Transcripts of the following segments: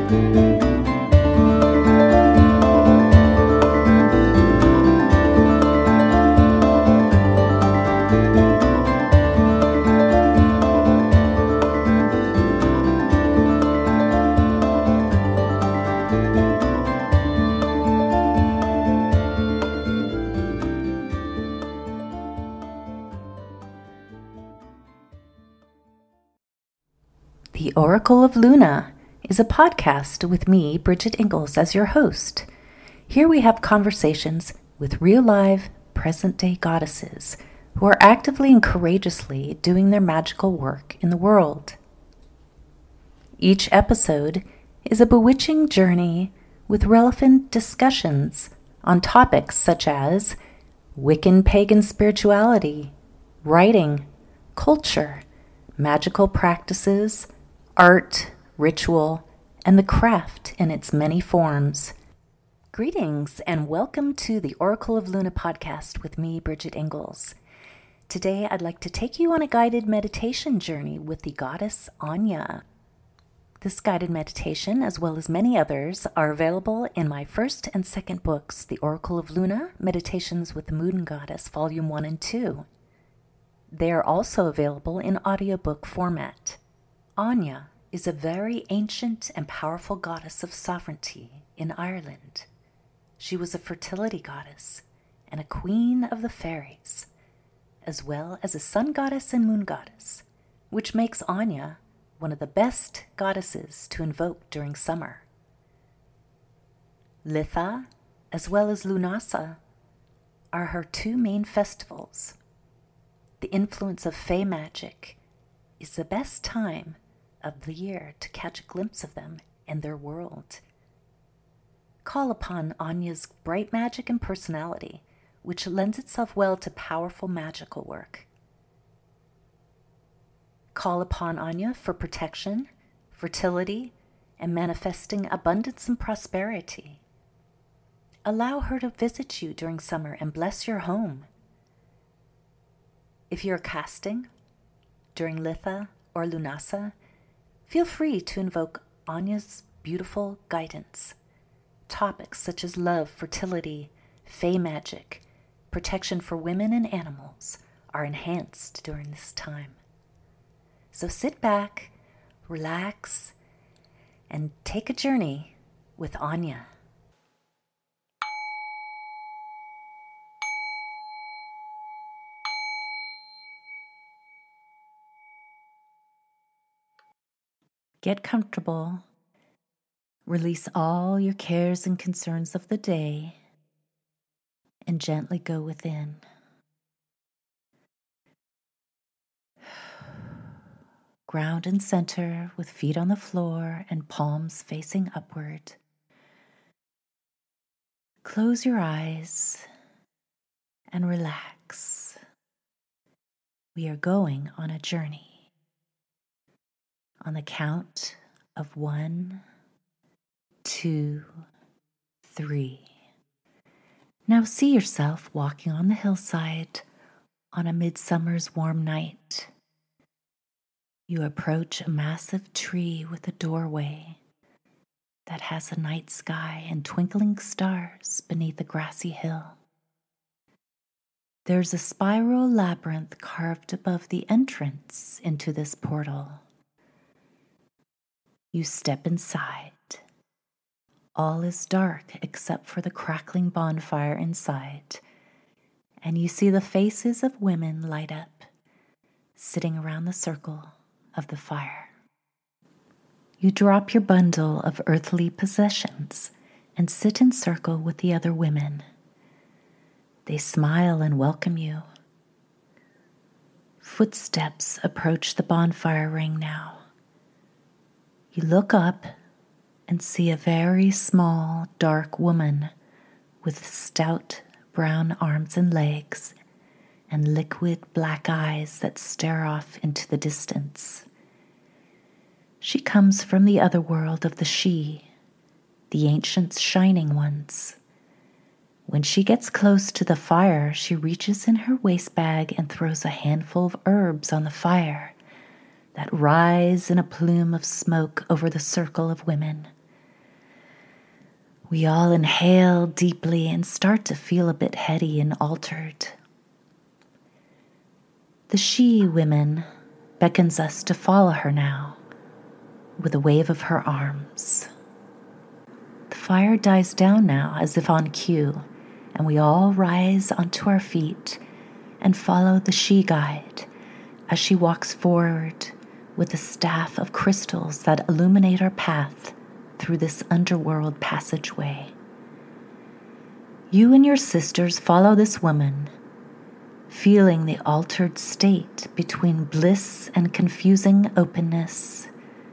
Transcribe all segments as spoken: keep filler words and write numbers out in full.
The Oracle of Luna is a podcast with me, Bridget Ingalls, as your host. Here we have conversations with real live, present-day goddesses who are actively and courageously doing their magical work in the world. Each episode is a bewitching journey with relevant discussions on topics such as Wiccan pagan spirituality, writing, culture, magical practices, art, ritual, and the craft in its many forms. Greetings and welcome to the Oracle of Luna podcast with me, Bridget Ingalls. Today I'd like to take you on a guided meditation journey with the goddess Anya. This guided meditation, as well as many others, are available in my first and second books, The Oracle of Luna, Meditations with the Moon Goddess, Volume one and two. They are also available in audiobook format. Anya is a very ancient and powerful goddess of sovereignty in Ireland. She was a fertility goddess and a queen of the fairies, as well as a sun goddess and moon goddess, which makes Anya one of the best goddesses to invoke during summer. Litha, as well as Lunasa, are her two main festivals. The influence of Fey magic is the best time of the year to catch a glimpse of them and their world. Call upon Anya's bright magic and personality, which lends itself well to powerful magical work. Call upon Anya for protection, fertility, and manifesting abundance and prosperity. Allow her to visit you during summer and bless your home. If you're casting during Litha or Lunasa, feel free to invoke Anya's beautiful guidance. Topics such as love, fertility, Fey magic, protection for women and animals are enhanced during this time. So sit back, relax, and take a journey with Anya. Get comfortable. Release all your cares and concerns of the day and gently go within. Ground and center with feet on the floor and palms facing upward. Close your eyes and relax. We are going on a journey. On the count of one, two, three. Now see yourself walking on the hillside on a midsummer's warm night. You approach a massive tree with a doorway that has a night sky and twinkling stars beneath a grassy hill. There's a spiral labyrinth carved above the entrance into this portal. You step inside. All is dark except for the crackling bonfire inside, and you see the faces of women light up, sitting around the circle of the fire. You drop your bundle of earthly possessions and sit in circle with the other women. They smile and welcome you. Footsteps approach the bonfire ring now. You look up and see a very small, dark woman with stout brown arms and legs and liquid black eyes that stare off into the distance. She comes from the other world of the She, the ancient shining ones. When she gets close to the fire, she reaches in her waist bag and throws a handful of herbs on the fire that rise in a plume of smoke over the circle of women. We all inhale deeply and start to feel a bit heady and altered. The she-woman beckons us to follow her now with a wave of her arms. The fire dies down now as if on cue, and we all rise onto our feet and follow the she-guide as she walks forward with a staff of crystals that illuminate our path through this underworld passageway. You and your sisters follow this woman, feeling the altered state between bliss and confusing openness,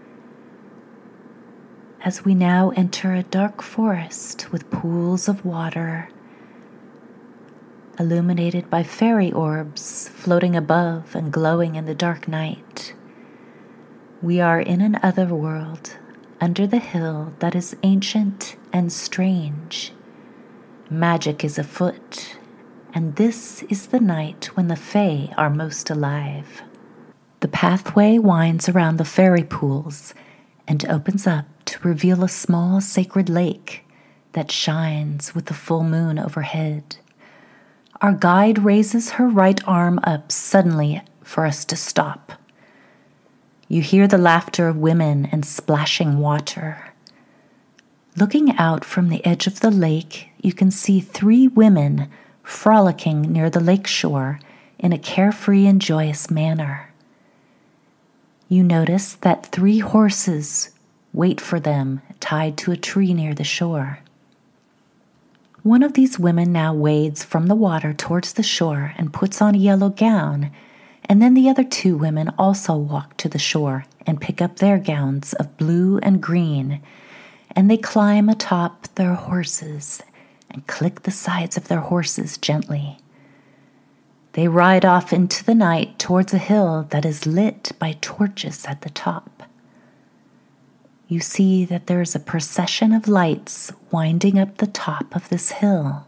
as we now enter a dark forest with pools of water illuminated by fairy orbs floating above and glowing in the dark night. We are in an otherworld under the hill that is ancient and strange. Magic is afoot, and this is the night when the Fae are most alive. The pathway winds around the fairy pools and opens up to reveal a small sacred lake that shines with the full moon overhead. Our guide raises her right arm up suddenly for us to stop. You hear the laughter of women and splashing water. Looking out from the edge of the lake, you can see three women frolicking near the lake shore in a carefree and joyous manner. You notice that three horses wait for them tied to a tree near the shore. One of these women now wades from the water towards the shore and puts on a yellow gown, and then the other two women also walk to the shore and pick up their gowns of blue and green, and they climb atop their horses and click the sides of their horses gently. They ride off into the night towards a hill that is lit by torches at the top. You see that there is a procession of lights winding up the top of this hill.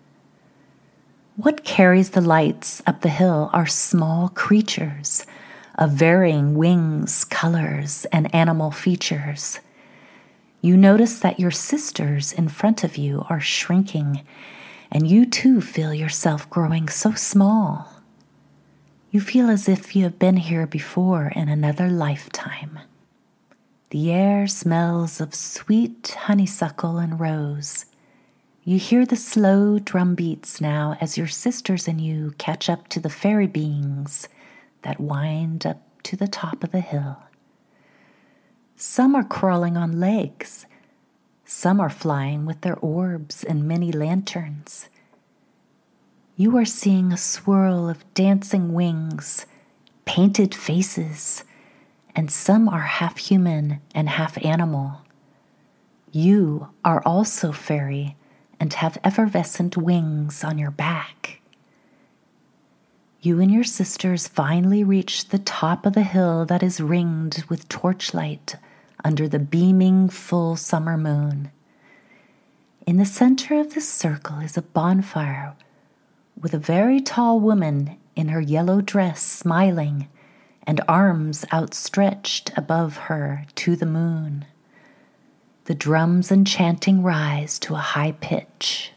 What carries the lights up the hill are small creatures of varying wings, colors, and animal features. You notice that your sisters in front of you are shrinking, and you too feel yourself growing so small. You feel as if you have been here before in another lifetime. The air smells of sweet honeysuckle and rose. You hear the slow drum beats now as your sisters and you catch up to the fairy beings that wind up to the top of the hill. Some are crawling on legs. Some are flying with their orbs and many lanterns. You are seeing a swirl of dancing wings, painted faces, and some are half human and half animal. You are also fairy and have effervescent wings on your back. You and your sisters finally reach the top of the hill that is ringed with torchlight under the beaming full summer moon. In the center of the circle is a bonfire with a very tall woman in her yellow dress smiling and arms outstretched above her to the moon. The drums and chanting rise to a high pitch.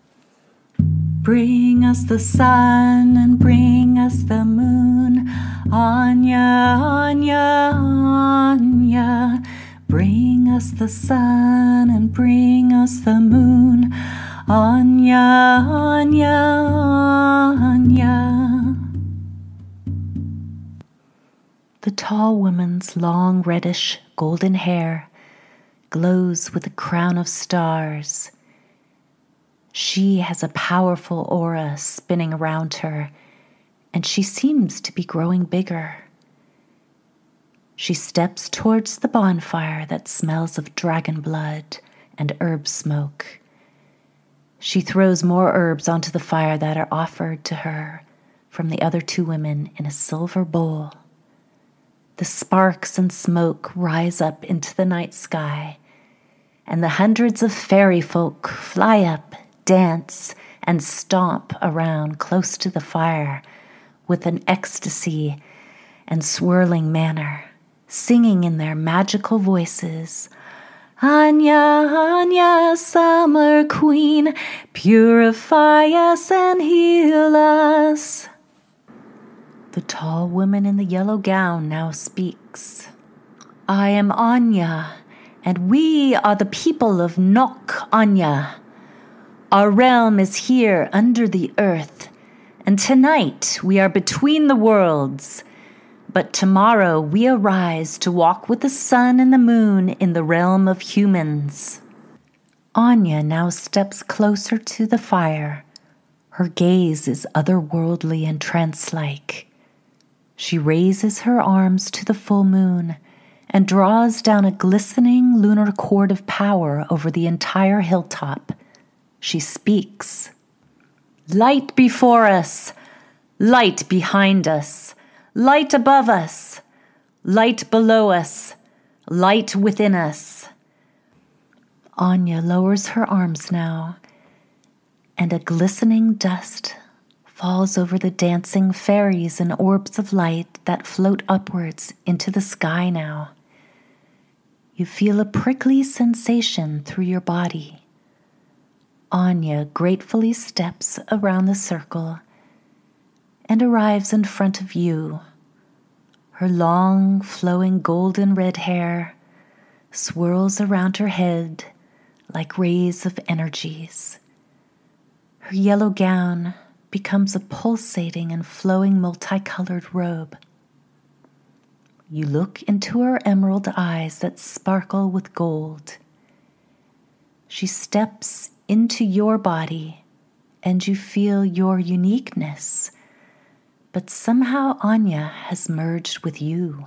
Bring us the sun and bring us the moon, Anya, Anya, Anya. Bring us the sun and bring us the moon, Anya, Anya, Anya. The tall woman's long reddish golden hair glows with a crown of stars. She has a powerful aura spinning around her, and she seems to be growing bigger. She steps towards the bonfire that smells of dragon blood and herb smoke. She throws more herbs onto the fire that are offered to her from the other two women in a silver bowl. The sparks and smoke rise up into the night sky, and the hundreds of fairy folk fly up, dance, and stomp around close to the fire with an ecstasy and swirling manner, singing in their magical voices, Anya, Anya, Summer Queen, purify us and heal us. The tall woman in the yellow gown now speaks. I am Anya, and we are the people of Nok Anya. Our realm is here under the earth, and tonight we are between the worlds. But tomorrow we arise to walk with the sun and the moon in the realm of humans. Anya now steps closer to the fire. Her gaze is otherworldly and trance-like. She raises her arms to the full moon and draws down a glistening lunar cord of power over the entire hilltop. She speaks. Light before us, light behind us, light above us, light below us, light within us. Anya lowers her arms now, and a glistening dust falls over the dancing fairies and orbs of light that float upwards into the sky now. You feel a prickly sensation through your body. Anya gratefully steps around the circle and arrives in front of you. Her long, flowing golden red hair swirls around her head like rays of energies. Her yellow gown becomes a pulsating and flowing multicolored robe. You look into her emerald eyes that sparkle with gold. She steps into your body, and you feel your uniqueness. But somehow Anya has merged with you.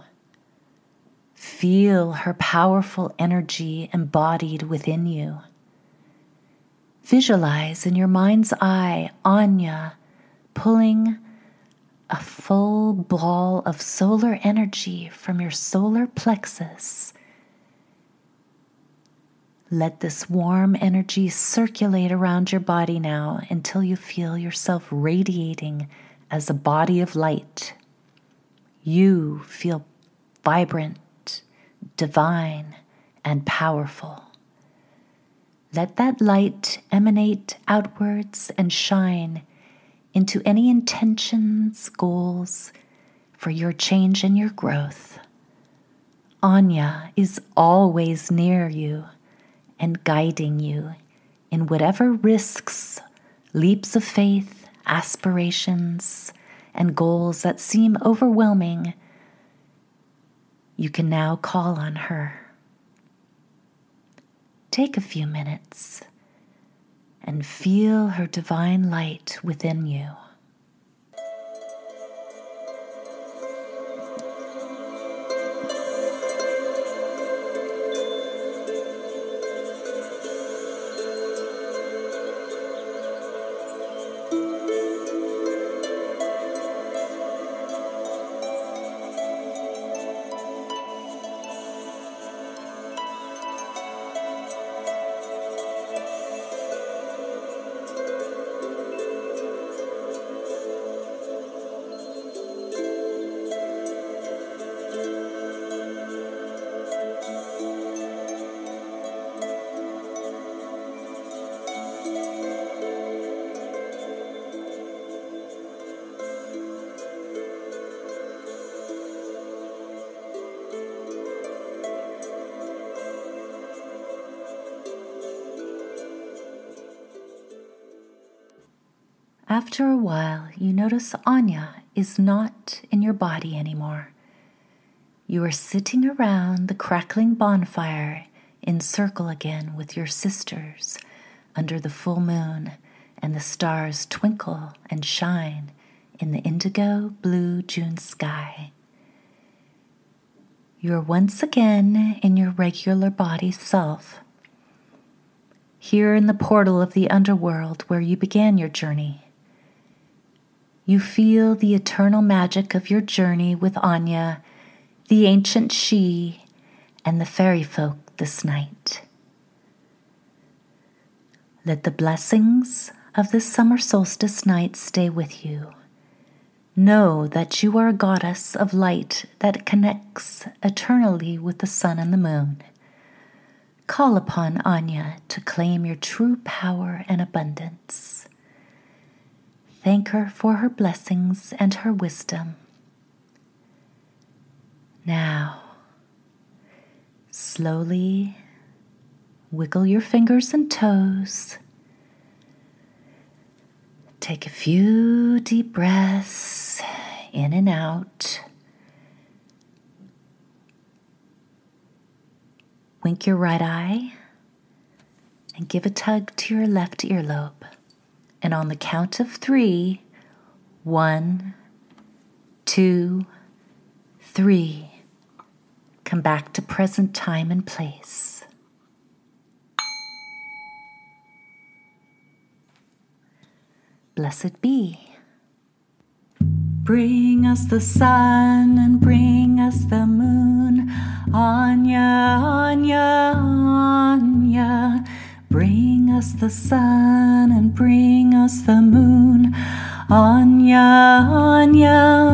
Feel her powerful energy embodied within you. Visualize in your mind's eye Anya pulling a full ball of solar energy from your solar plexus. Let this warm energy circulate around your body now until you feel yourself radiating as a body of light. You feel vibrant, divine, and powerful. Let that light emanate outwards and shine into any intentions, goals for your change and your growth. Anya is always near you and guiding you in whatever risks, leaps of faith, aspirations, and goals that seem overwhelming. You can now call on her. Take a few minutes and feel her divine light within you. After a while, you notice Anya is not in your body anymore. You are sitting around the crackling bonfire in circle again with your sisters under the full moon, and the stars twinkle and shine in the indigo blue June sky. You are once again in your regular body self, here in the portal of the underworld where you began your journey. You feel the eternal magic of your journey with Anya, the ancient she, and the fairy folk this night. Let the blessings of this summer solstice night stay with you. Know that you are a goddess of light that connects eternally with the sun and the moon. Call upon Anya to claim your true power and abundance. Thank her for her blessings and her wisdom. Now, slowly wiggle your fingers and toes. Take a few deep breaths in and out. Wink your right eye and give a tug to your left earlobe. And on the count of three, one, two, three, come back to present time and place. Blessed be. Bring us the sun and bring us the moon. Anya, Anya, Anya. Bring us the sun and bring us the moon. Anya, Anya,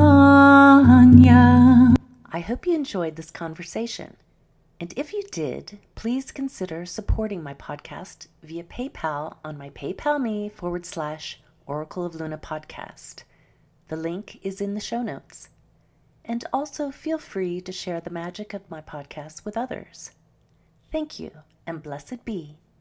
Anya. I hope you enjoyed this conversation. And if you did, please consider supporting my podcast via PayPal on my PayPal.me forward slash Oracle of Luna podcast. The link is in the show notes. And also feel free to share the magic of my podcast with others. Thank you, and blessed be.